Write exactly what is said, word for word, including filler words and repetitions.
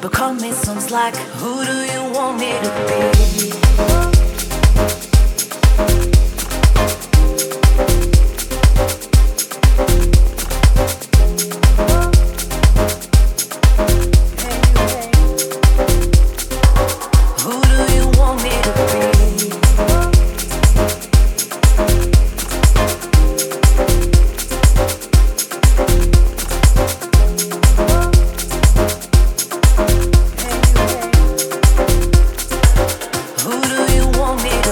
But call me some slack. Who do you want me to be?